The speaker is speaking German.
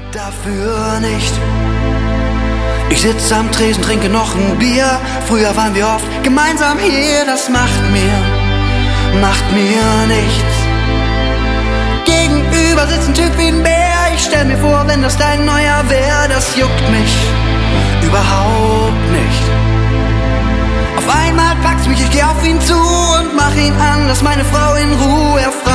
Dafür nicht. Ich sitz am Tresen, trinke noch ein Bier. Früher waren wir oft gemeinsam hier. Das macht mir nichts. Gegenüber sitzt ein Typ wie ein Bär. Ich stell mir vor, wenn das dein neuer wär, das juckt mich überhaupt nicht. Auf einmal packt's mich, ich geh auf ihn zu und mach ihn an, lass meine Frau in Ruhe. Er